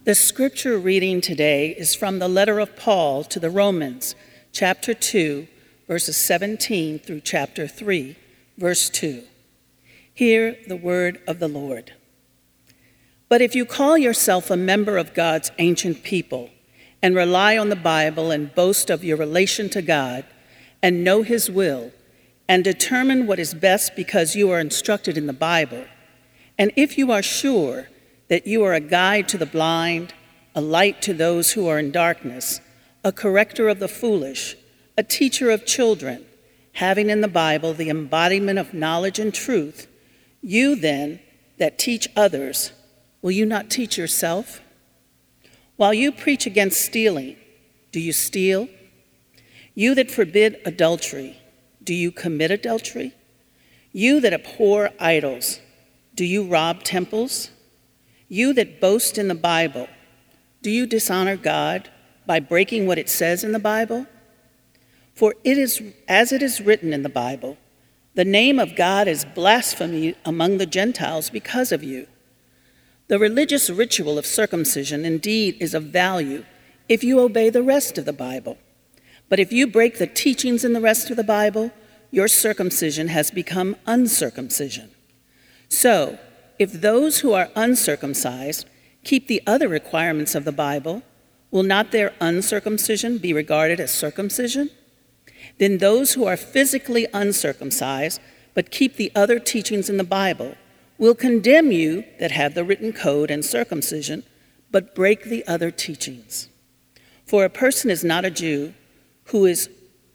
The scripture reading today is from the letter of Paul to the Romans, chapter 2, verses 17 through chapter 3, verse 2. Hear the word of the Lord. But if you call yourself a member of God's ancient people and rely on the Bible and boast of your relation to God and know his will and determine what is best because you are instructed in the Bible, and if you are sure that you are a guide to the blind, a light to those who are in darkness, a corrector of the foolish, a teacher of children, having in the Bible the embodiment of knowledge and truth, you then that teach others, will you not teach yourself? While you preach against stealing, do you steal? You that forbid adultery, do you commit adultery? You that abhor idols, do you rob temples? You that boast in the Bible, do you dishonor God by breaking what it says in the Bible? For it is as it is written in the Bible, the name of God is blasphemy among the Gentiles because of you. The religious ritual of circumcision indeed is of value if you obey the rest of the Bible. But if you break the teachings in the rest of the Bible, your circumcision has become uncircumcision. So, if those who are uncircumcised keep the other requirements of the Bible, will not their uncircumcision be regarded as circumcision? Then those who are physically uncircumcised but keep the other teachings in the Bible will condemn you that have the written code and circumcision, but break the other teachings. For a person is not a Jew who is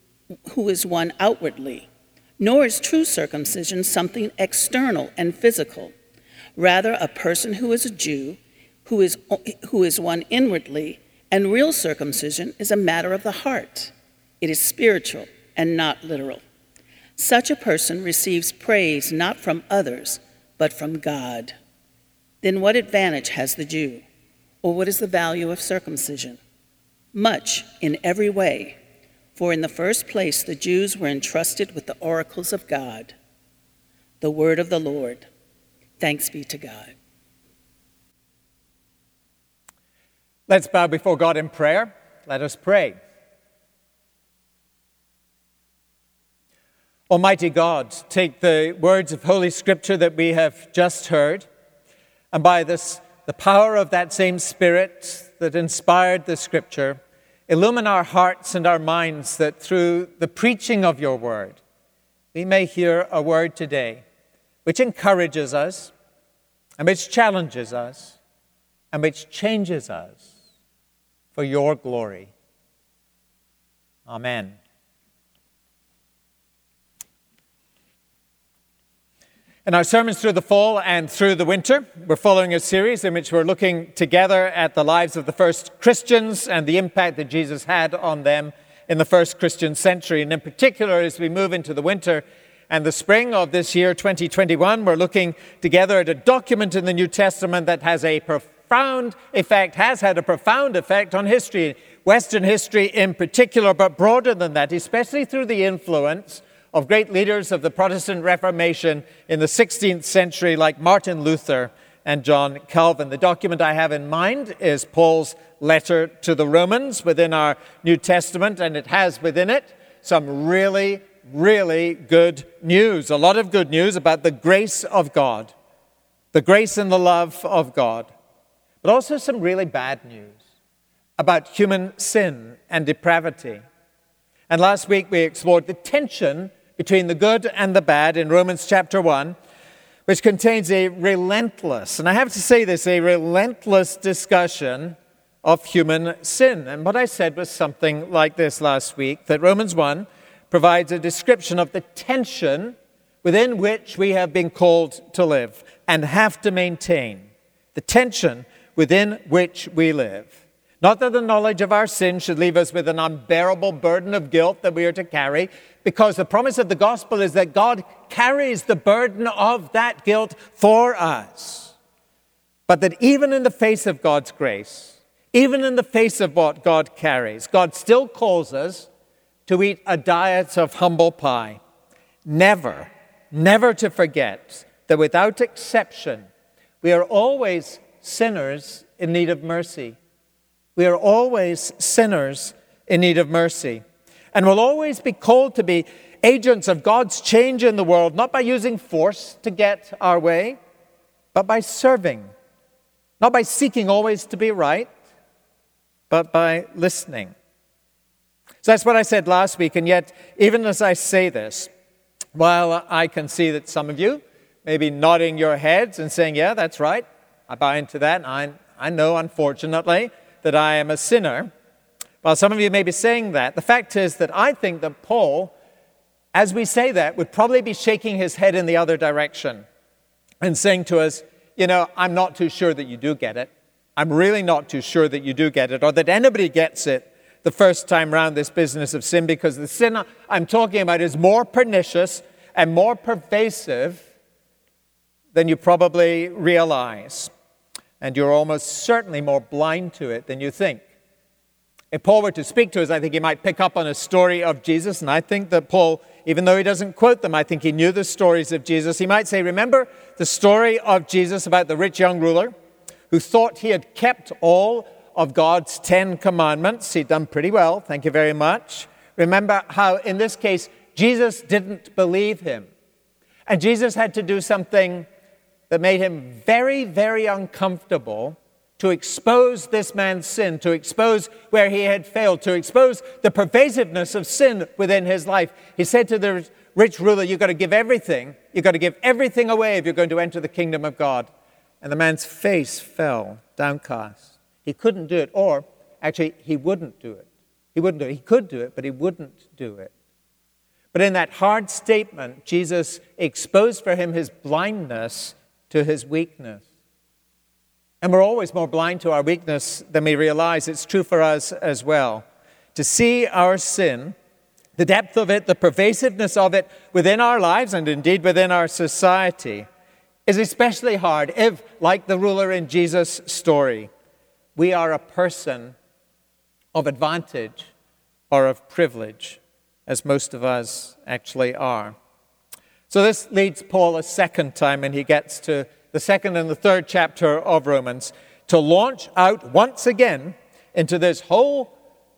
one outwardly, nor is true circumcision something external and physical. Rather, a person who is a Jew, who is one inwardly, and real circumcision is a matter of the heart. It is spiritual and not literal. Such a person receives praise not from others, but from God. Then what advantage has the Jew? Or what is the value of circumcision? Much in every way. For in the first place, the Jews were entrusted with the oracles of God. The word of the Lord. Thanks be to God. Let's bow before God in prayer. Let us pray. Almighty God, take the words of Holy Scripture that we have just heard, and by the power of that same Spirit that inspired the Scripture, illumine our hearts and our minds that through the preaching of your word, we may hear a word today which encourages us, and which challenges us, and which changes us for your glory. Amen. In our sermons through the fall and through the winter, we're following a series in which we're looking together at the lives of the first Christians and the impact that Jesus had on them in the first Christian century. And in particular, as we move into the winter and the spring of this year, 2021, we're looking together at a document in the New Testament that has had a profound effect on history, Western history in particular, but broader than that, especially through the influence of great leaders of the Protestant Reformation in the 16th century like Martin Luther and John Calvin. The document I have in mind is Paul's letter to the Romans within our New Testament, and it has within it some really good news, a lot of good news about the grace of God, the grace and the love of God, but also some really bad news about human sin and depravity. And last week we explored the tension between the good and the bad in Romans chapter 1, which contains a relentless, and I have to say this, a relentless discussion of human sin. And what I said was something like this last week, that Romans 1 provides a description of the tension within which we have been called to live and have to maintain, the tension within which we live. Not that the knowledge of our sin should leave us with an unbearable burden of guilt that we are to carry, because the promise of the gospel is that God carries the burden of that guilt for us. But that even in the face of God's grace, even in the face of what God carries, God still calls us to eat a diet of humble pie. Never to forget that without exception, we are always sinners in need of mercy. We are always sinners in need of mercy. And will always be called to be agents of God's change in the world, not by using force to get our way, but by serving. Not by seeking always to be right, but by listening. So that's what I said last week, and yet, even as I say this, while I can see that some of you may be nodding your heads and saying, yeah, that's right, I buy into that, and I know, unfortunately, that I am a sinner. While some of you may be saying that, the fact is that I think that Paul, as we say that, would probably be shaking his head in the other direction and saying to us, I'm not too sure that you do get it. I'm really not too sure that you do get it, or that anybody gets it the first time round, this business of sin, because the sin I'm talking about is more pernicious and more pervasive than you probably realize. And you're almost certainly more blind to it than you think. If Paul were to speak to us, I think he might pick up on a story of Jesus, and I think that Paul, even though he doesn't quote them, I think he knew the stories of Jesus. He might say, remember the story of Jesus about the rich young ruler who thought he had kept all of God's 10 commandments. He'd done pretty well, thank you very much. Remember how, in this case, Jesus didn't believe him. And Jesus had to do something that made him very, very uncomfortable to expose this man's sin, to expose where he had failed, to expose the pervasiveness of sin within his life. He said to the rich ruler, you've got to give everything. You've got to give everything away if you're going to enter the kingdom of God. And the man's face fell, downcast. He couldn't do it, or actually, he wouldn't do it. He wouldn't do it. He could do it, but he wouldn't do it. But in that hard statement, Jesus exposed for him his blindness to his weakness. And we're always more blind to our weakness than we realize. It's true for us as well. To see our sin, the depth of it, the pervasiveness of it within our lives and indeed within our society is especially hard if, like the ruler in Jesus' story, we are a person of advantage or of privilege, as most of us actually are. So this leads Paul a second time, and he gets to the second and the third chapter of Romans, to launch out once again into this whole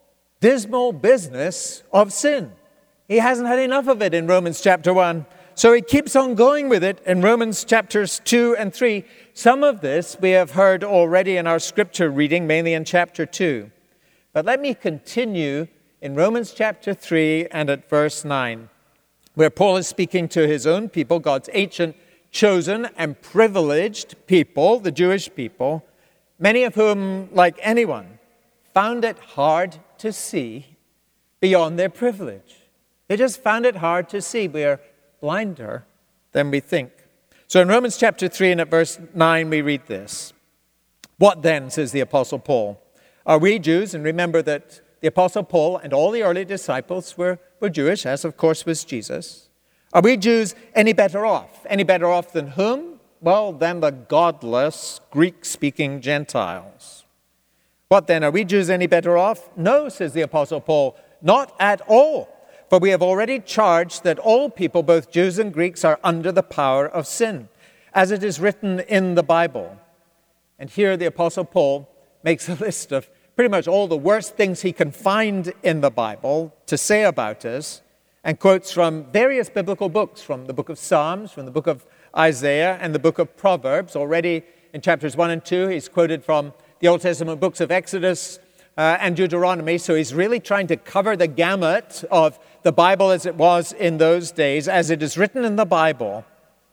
dismal business of sin. He hasn't had enough of it in Romans chapter 1, so he keeps on going with it in Romans chapters 2 and 3. Some of this we have heard already in our scripture reading, mainly in chapter 2. But let me continue in Romans chapter 3 and at verse 9, where Paul is speaking to his own people, God's ancient chosen and privileged people, the Jewish people, many of whom, like anyone, found it hard to see beyond their privilege. They just found it hard to see. We are blinder than we think. So in Romans chapter 3 and at verse 9 we read this. What then, says the Apostle Paul, are we Jews? And remember that the Apostle Paul and all the early disciples were Jewish, as of course was Jesus. Are we Jews any better off? Any better off than whom? Well, than the godless Greek-speaking Gentiles. What then, are we Jews any better off? No, says the Apostle Paul, not at all. For we have already charged that all people, both Jews and Greeks, are under the power of sin, as it is written in the Bible. And here the Apostle Paul makes a list of pretty much all the worst things he can find in the Bible to say about us, and quotes from various biblical books, from the book of Psalms, from the book of Isaiah, and the book of Proverbs. Already in chapters 1 and 2, he's quoted from the Old Testament books of Exodus and Deuteronomy. So he's really trying to cover the gamut of the Bible as it was in those days, as it is written in the Bible.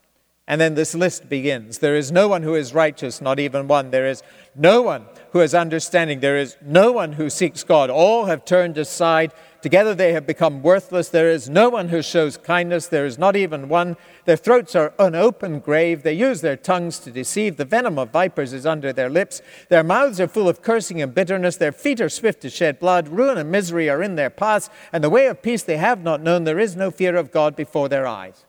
And then this list begins. There is no one who is righteous, not even one. There is no one who has understanding. There is no one who seeks God. All have turned aside. Together they have become worthless. There is no one who shows kindness. There is not even one. Their throats are an open grave. They use their tongues to deceive. The venom of vipers is under their lips. Their mouths are full of cursing and bitterness. Their feet are swift to shed blood. Ruin and misery are in their paths. And the way of peace they have not known. There is no fear of God before their eyes.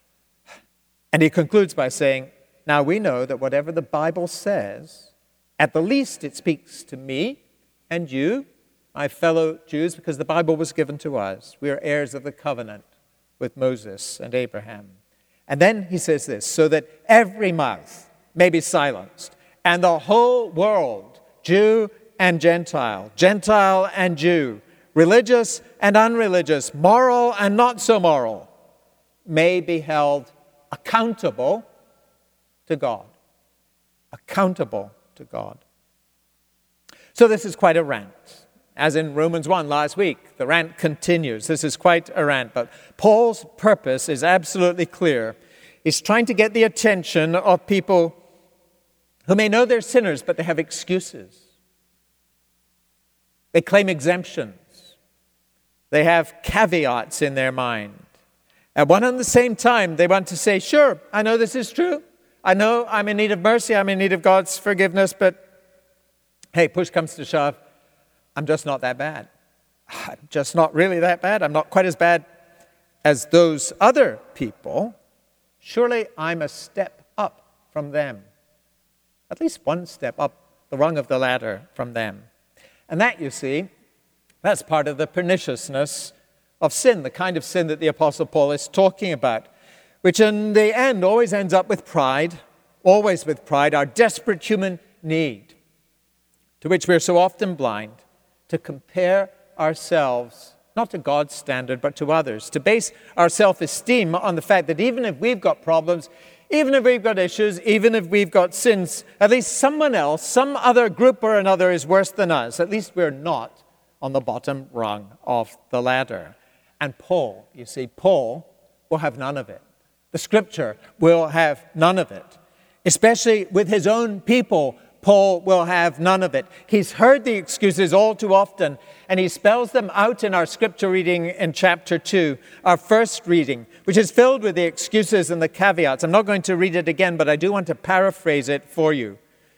And he concludes by saying, now we know that whatever the Bible says, at the least it speaks to me and you, my fellow Jews, because the Bible was given to us. We are heirs of the covenant with Moses and Abraham. And then he says this, so that every mouth may be silenced and the whole world Jew and Gentile, Gentile and Jew, religious and unreligious, moral and not so moral, may be held accountable to God. Accountable to God. So this is quite a rant. As in Romans 1 last week, the rant continues. This is quite a rant, but Paul's purpose is absolutely clear. He's trying to get the attention of people who may know they're sinners, but they have excuses. They claim exemptions. They have caveats in their mind. At one and the same time, they want to say, sure, I know this is true. I know I'm in need of mercy. I'm in need of God's forgiveness, but hey, push comes to shove. I'm just not that bad. I'm just not really that bad. I'm not quite as bad as those other people. Surely I'm a step up from them. At least one step up the rung of the ladder from them. And that, you see, that's part of the perniciousness of sin, the kind of sin that the Apostle Paul is talking about, which in the end always ends up with pride, always with pride, our desperate human need, to which we're so often blind, to compare ourselves, not to God's standard, but to others, to base our self-esteem on the fact that even if we've got problems, even if we've got issues, even if we've got sins, at least someone else, some other group or another is worse than us. At least we're not on the bottom rung of the ladder. And Paul, you see, Paul will have none of it. The Scripture will have none of it. Especially with his own people, Paul will have none of it. He's heard the excuses all too often, and he spells them out in our Scripture reading in chapter 2, our first reading, which is filled with the excuses and the caveats. I'm not going to read it again, but I do want to paraphrase it for you.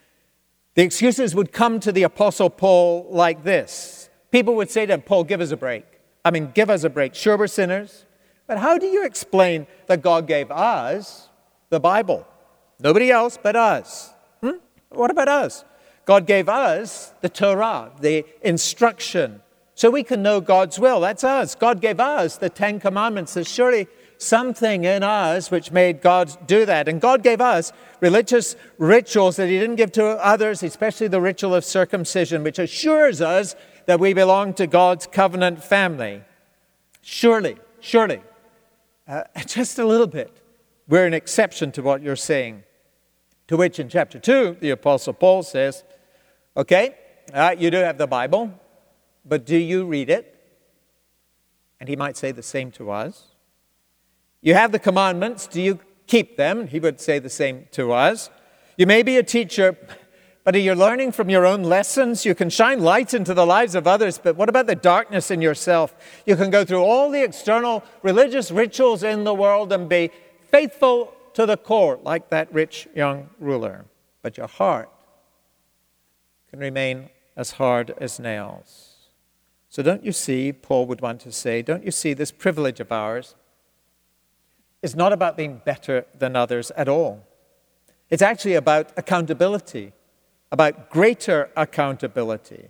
The excuses would come to the Apostle Paul like this. People would say to him, Paul, give us a break. Give us a break. Sure, we're sinners, but how do you explain that God gave us the Bible? Nobody else but us. What about us? God gave us the Torah, the instruction, so we can know God's will. That's us. God gave us the Ten Commandments. There's surely something in us which made God do that. And God gave us religious rituals that he didn't give to others, especially the ritual of circumcision, which assures us that we belong to God's covenant family. Surely, just a little bit, we're an exception to what you're saying. To which in chapter 2, the Apostle Paul says, okay, you do have the Bible, but do you read it? And he might say the same to us. You have the commandments, do you keep them? He would say the same to us. You may be a teacher, but are you learning from your own lessons? You can shine light into the lives of others, but what about the darkness in yourself? You can go through all the external religious rituals in the world and be faithful to the core, like that rich young ruler. But your heart can remain as hard as nails. So don't you see, Paul would want to say, don't you see this privilege of ours is not about being better than others at all. It's actually about accountability, about greater accountability.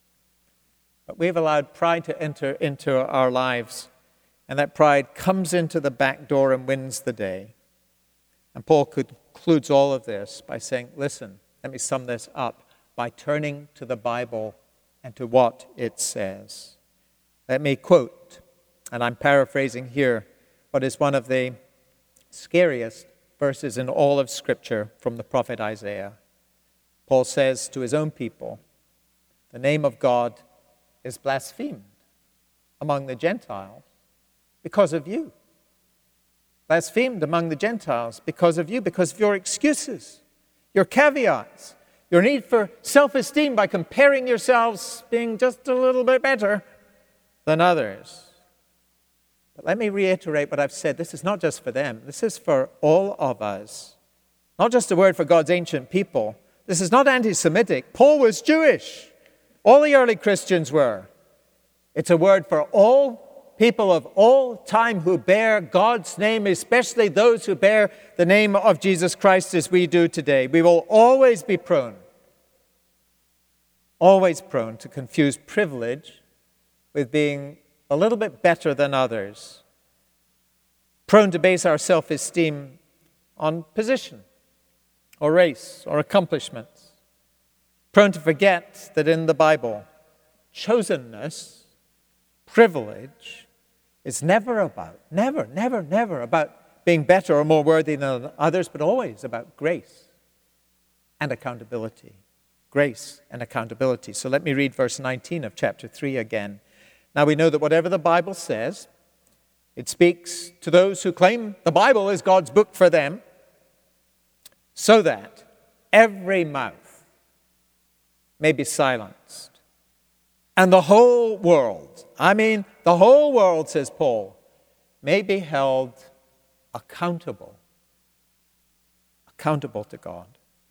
But we've allowed pride to enter into our lives, and that pride comes into the back door and wins the day. And Paul concludes all of this by saying, listen, let me sum this up by turning to the Bible and to what it says. Let me quote, and I'm paraphrasing here, what is one of the scariest verses in all of Scripture from the prophet Isaiah. Paul says to his own people, the name of God is blasphemed among the Gentiles because of you. Blasphemed among the Gentiles because of you, because of your excuses, your caveats, your need for self-esteem by comparing yourselves being just a little bit better than others. But let me reiterate what I've said. This is not just for them. This is for all of us. Not just a word for God's ancient people. This is not anti-Semitic. Paul was Jewish. All the early Christians were. It's a word for all people of all time who bear God's name, especially those who bear the name of Jesus Christ as we do today. We will always be prone to confuse privilege with being a little bit better than others, prone to base our self-esteem on position or race or accomplishments. prone to forget that in the Bible, chosenness, privilege, is never about being better or more worthy than others, but always about grace and accountability. Grace and accountability. So let me read verse 19 of chapter 3 again. Now we know that whatever the Bible says, it speaks to those who claim the Bible is God's book for them, so that every mouth may be silenced. And the whole world, the whole world, says Paul, may be held accountable to God.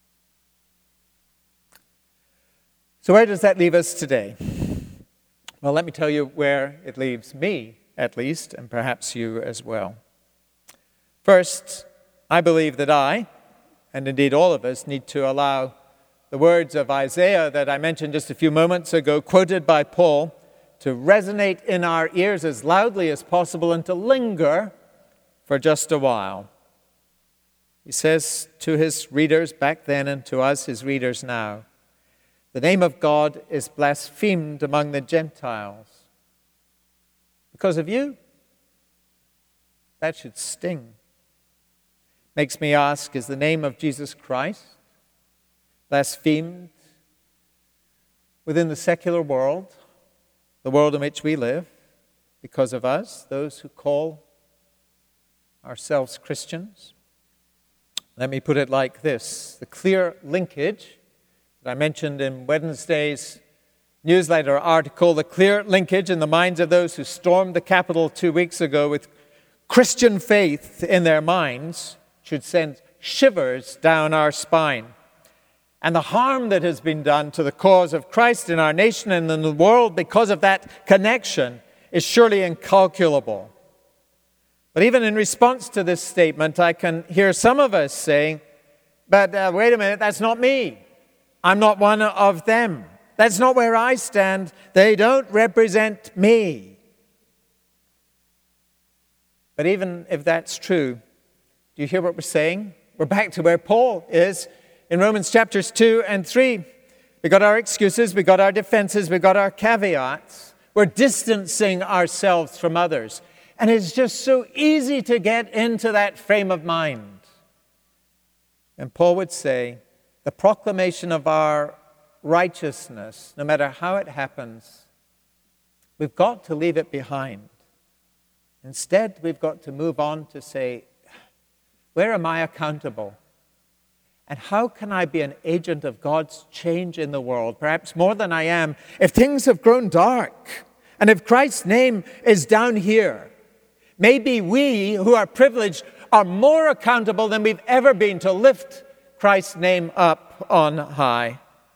So where does that leave us today? Well, let me tell you where it leaves me, at least, and perhaps you as well. First, I believe that I, and indeed all of us, need to allow the words of Isaiah that I mentioned just a few moments ago, quoted by Paul, to resonate in our ears as loudly as possible and to linger for just a while. He says to his readers back then and to us, his readers now, the name of God is blasphemed among the Gentiles. Because of you? That should sting. Makes me ask, is the name of Jesus Christ blasphemed within the secular world, the world in which we live, because of us, those who call ourselves Christians? Let me put it like this. The clear linkage that I mentioned in Wednesday's newsletter article, the clear linkage in the minds of those who stormed the Capitol 2 weeks ago with Christian faith in their minds should send shivers down our spine. And the harm that has been done to the cause of Christ in our nation and in the world because of that connection is surely incalculable. But even in response to this statement, I can hear some of us saying, but wait a minute, that's not me. I'm not one of them. That's not where I stand. They don't represent me. But even if that's true, do you hear what we're saying? We're back to where Paul is in Romans chapters 2 and 3. We got our excuses, we got our defenses, we got our caveats. We're distancing ourselves from others. And it's just so easy to get into that frame of mind. And Paul would say, the proclamation of our righteousness, no matter how it happens, we've got to leave it behind. Instead, we've got to move on to say, where am I accountable? And how can I be an agent of God's change in the world, perhaps more than I am, if things have grown dark and if Christ's name is down here? Maybe we who are privileged are more accountable than we've ever been to lift Christ's name up on high.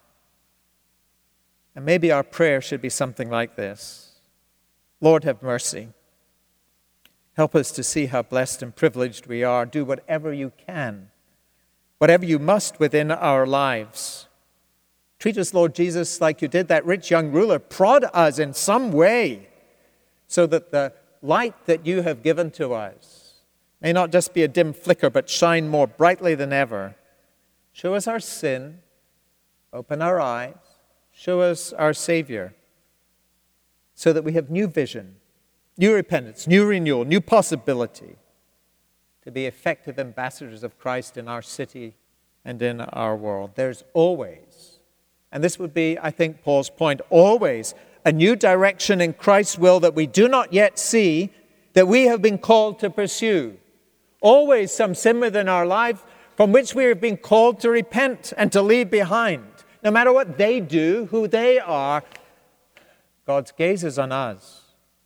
And maybe our prayer should be something like this. Lord, have mercy. Help us to see how blessed and privileged we are. Do whatever you can, whatever you must within our lives. Treat us, Lord Jesus, like you did that rich young ruler. Prod us in some way so that the light that you have given to us may not just be a dim flicker, but shine more brightly than ever. Show us our sin, open our eyes, show us our Savior, so that we have new vision, new repentance, new renewal, new possibility to be effective ambassadors of Christ in our city and in our world. There's always, and this would be, I think, Paul's point, always a new direction in Christ's will that we do not yet see, that we have been called to pursue. Always some sin within our life from which we have been called to repent and to leave behind. No matter what they do, who they are, God's gaze is on us.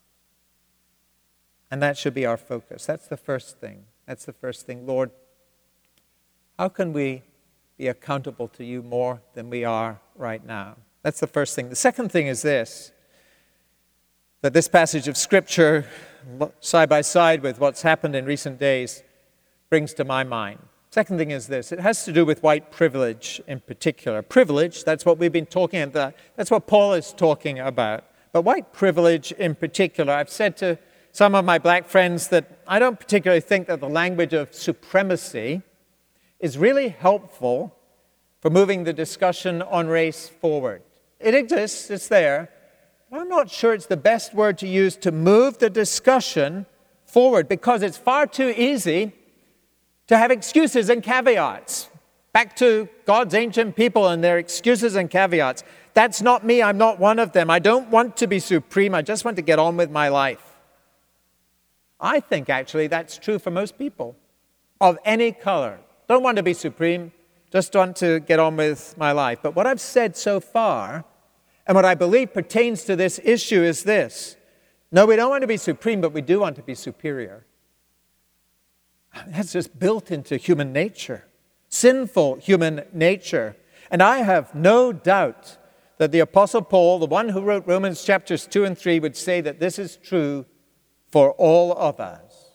And that should be our focus. That's the first thing. That's the first thing. Lord, how can we be accountable to you more than we are right now? That's the first thing. The second thing is this, that this passage of Scripture, side by side with what's happened in recent days, brings to my mind. Second thing is this. It has to do with white privilege in particular. Privilege, that's what we've been talking about. That's what Paul is talking about. But white privilege in particular, I've said to some of my black friends that I don't particularly think that the language of supremacy is really helpful for moving the discussion on race forward. It exists, it's there. But I'm not sure it's the best word to use to move the discussion forward, because it's far too easy to have excuses and caveats. Back to God's ancient people and their excuses and caveats. That's not me. I'm not one of them. I don't want to be supreme. I just want to get on with my life. I think actually that's true for most people of any color. Don't want to be supreme. Just want to get on with my life. But what I've said so far, and what I believe pertains to this issue, is this. No, we don't want to be supreme, but we do want to be superior. That's just built into human nature. Sinful human nature. And I have no doubt that the Apostle Paul, the one who wrote Romans chapters 2 and 3, would say that this is true for all of us.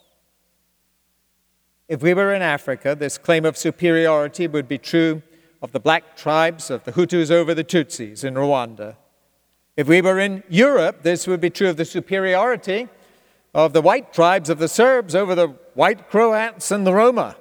If we were in Africa, this claim of superiority would be true of the black tribes of the Hutus over the Tutsis in Rwanda. If we were in Europe, this would be true of the superiority of the white tribes of the Serbs over the white Croats and the Roma.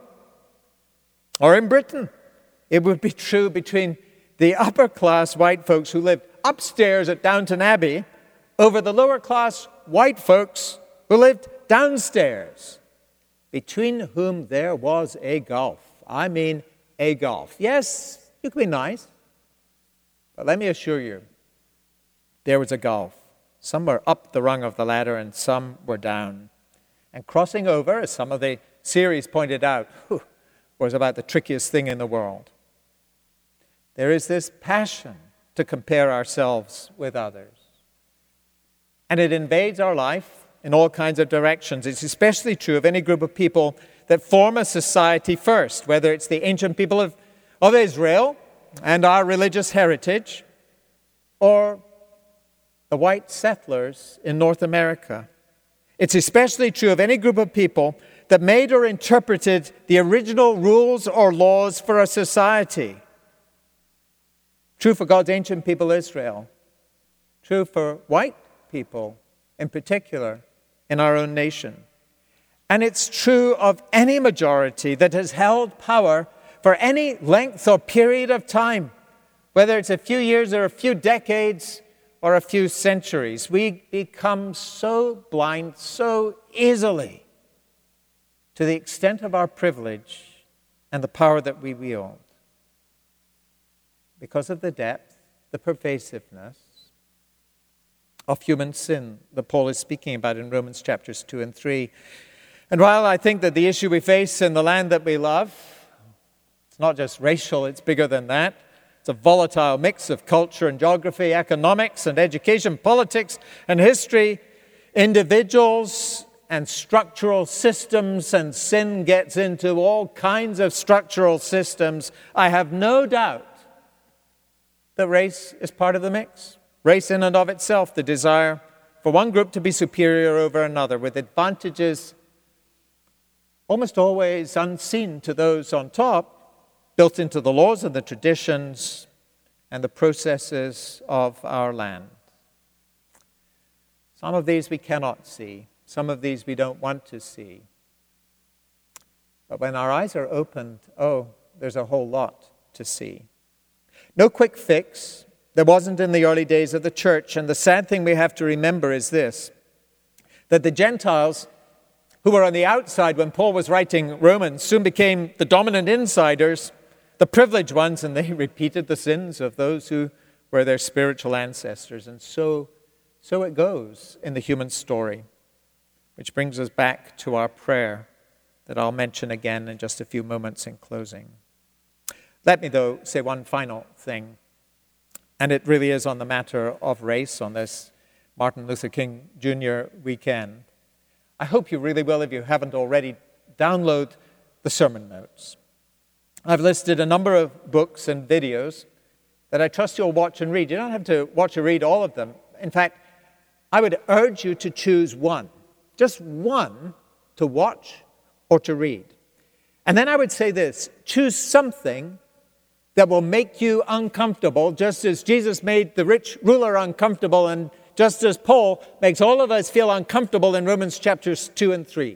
Or in Britain, it would be true between the upper-class white folks who lived upstairs at Downton Abbey over the lower-class white folks who lived downstairs, between whom there was a gulf. I mean, a gulf. Yes, you can be nice, but let me assure you, there was a gulf. Some were up the rung of the ladder and some were down. And crossing over, as some of the series pointed out, was about the trickiest thing in the world. There is this passion to compare ourselves with others. And it invades our life in all kinds of directions. It's especially true of any group of people that form a society first, whether it's the ancient people of Israel and our religious heritage, or the white settlers in North America. It's especially true of any group of people that made or interpreted the original rules or laws for a society. True for God's ancient people, Israel. True for white people in particular in our own nation. And it's true of any majority that has held power for any length or period of time, whether it's a few years or a few decades or a few centuries. We become so blind so easily to the extent of our privilege and the power that we wield, because of the depth, the pervasiveness of human sin that Paul is speaking about in Romans chapters 2 and 3. And while I think that the issue we face in the land that we love, it's not just racial, it's bigger than that. It's a volatile mix of culture and geography, economics and education, politics and history, individuals and structural systems, and sin gets into all kinds of structural systems. I have no doubt that race is part of the mix. Race in and of itself, the desire for one group to be superior over another, with advantages almost always unseen to those on top, built into the laws and the traditions and the processes of our land. Some of these we cannot see. Some of these we don't want to see. But when our eyes are opened, there's a whole lot to see. No quick fix. There wasn't in the early days of the church. And the sad thing we have to remember is this, that the Gentiles who were on the outside when Paul was writing Romans soon became the dominant insiders, the privileged ones, and they repeated the sins of those who were their spiritual ancestors. And so it goes in the human story, which brings us back to our prayer that I'll mention again in just a few moments in closing. Let me, though, say one final thing, and it really is on the matter of race on this Martin Luther King Jr. weekend. I hope you really will, if you haven't already, download the sermon notes. I've listed a number of books and videos that I trust you'll watch and read. You don't have to watch or read all of them. In fact, I would urge you to choose one, just one, to watch or to read. And then I would say this, choose something that will make you uncomfortable, just as Jesus made the rich ruler uncomfortable, and just as Paul makes all of us feel uncomfortable in Romans chapters 2 and 3.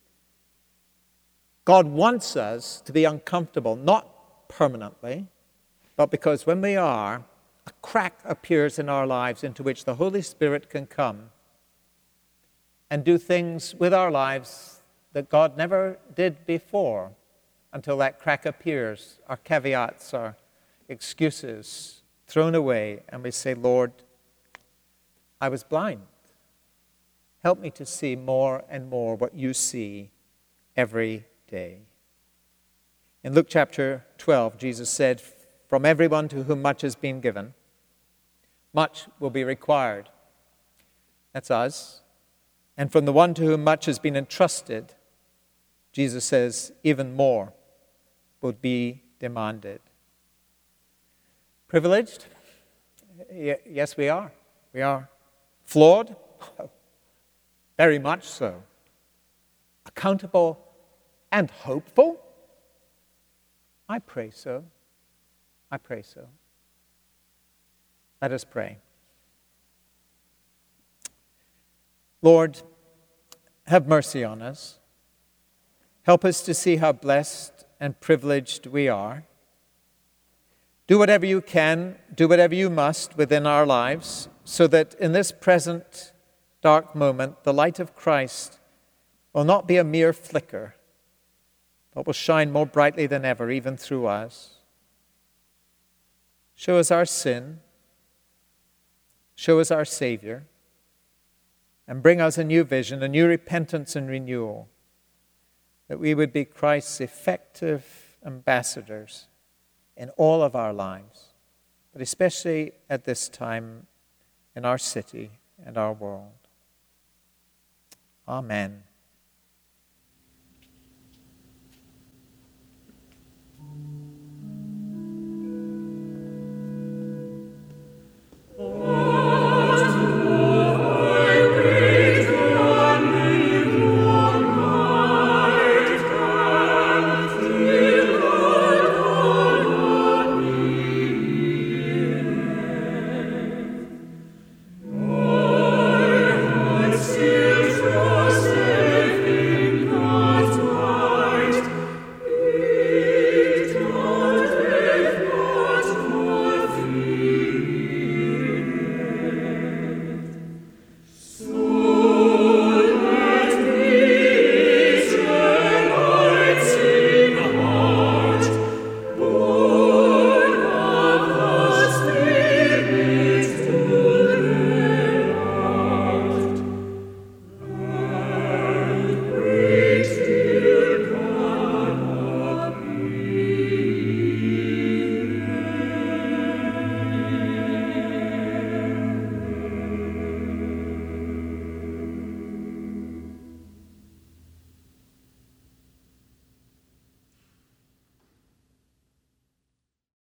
God wants us to be uncomfortable, not permanently, but because when we are, a crack appears in our lives into which the Holy Spirit can come and do things with our lives that God never did before until that crack appears. Our caveats, our excuses thrown away, and we say, Lord, I was blind. Help me to see more and more what you see every day. In Luke chapter 12, Jesus said, from everyone to whom much has been given, much will be required. That's us. And from the one to whom much has been entrusted, Jesus says, even more will be demanded. Privileged? Yes, we are. We are. Flawed? Very much so. Accountable and hopeful? I pray so. I pray so. Let us pray. Lord, have mercy on us. Help us to see how blessed and privileged we are. Do whatever you can, do whatever you must within our lives, so that in this present dark moment, the light of Christ will not be a mere flicker, but will shine more brightly than ever, even through us. Show us our sin, show us our Savior, and bring us a new vision, a new repentance and renewal, that we would be Christ's effective ambassadors in all of our lives, but especially at this time in our city and our world. Amen.